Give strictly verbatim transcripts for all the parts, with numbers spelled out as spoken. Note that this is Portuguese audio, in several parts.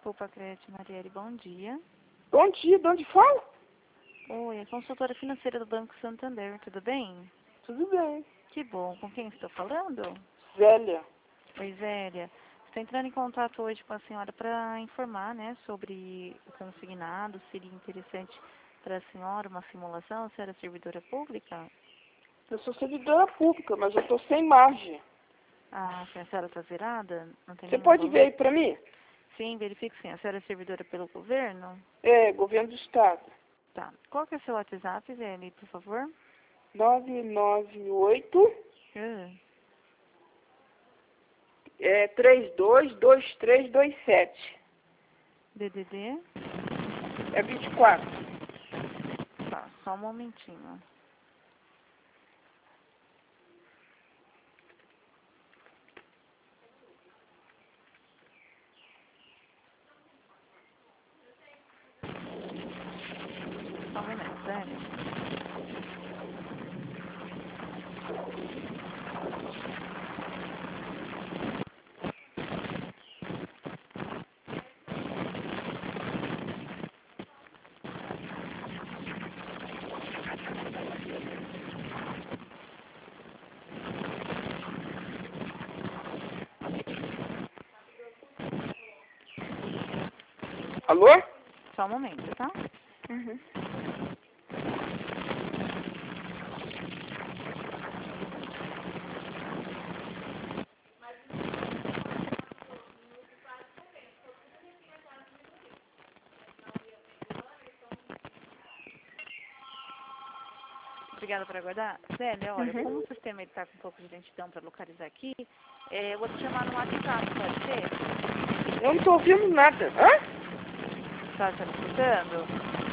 Desculpa, Crete Marielle, bom dia. Bom dia, de onde fala? Oi, é consultora financeira do Banco Santander, tudo bem? Tudo bem. Que bom, com quem estou falando? Zélia. Oi, Zélia. Estou entrando em contato hoje com a senhora para informar, né, sobre o consignado. Seria interessante para a senhora uma simulação? A senhora é servidora pública? Eu sou servidora pública, mas eu estou sem margem. Ah, a senhora está zerada? Não tem Você nenhum pode valor? ver aí para mim? Sim, verifique sim. A senhora é servidora pelo governo? É, governo do estado. Tá. Qual que é o seu WhatsApp, Zélia, por favor? nove nove oito Ah, é, três dois dois três dois sete. D D D? É vinte e quatro. Tá, só um momentinho. Só um minuto, Zélia. Alô? Só um momento, tá? Uhum. Obrigada por aguardar. Zélia, olha, Uhum. como o sistema está com um pouco de lentidão para localizar aqui, é, eu vou te chamar no WhatsApp, pode ser? Eu não estou ouvindo nada. Hã? Tá, tá me escutando?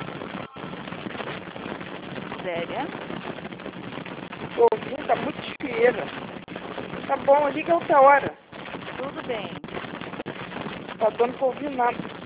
Zélia? Estou ouvindo, tá muito chieira. Tá bom, liga outra hora. Tudo bem. Tá dando para ouvir nada.